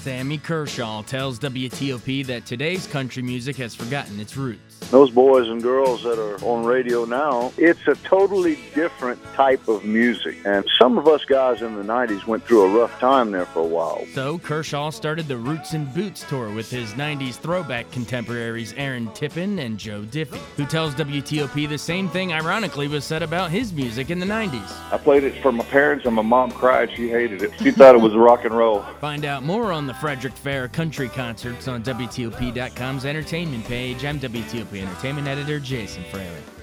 Sammy Kershaw tells WTOP that today's country music has forgotten its roots. Those boys and girls that are on radio now, it's a totally different type of music. And some of us guys in the 90s went through a rough time there for a while. So Kershaw started the Roots and Boots tour with his 90s throwback contemporaries Aaron Tippin and Joe Diffie, who tells WTOP the same thing ironically was said about his music in the 90s. I played it for my parents and my mom cried. She hated it. She thought it was rock and roll. Find out more on the Frederick Fair Country Concerts on WTOP.com's entertainment page. I'm WTOP Entertainment Editor Jason Fraley.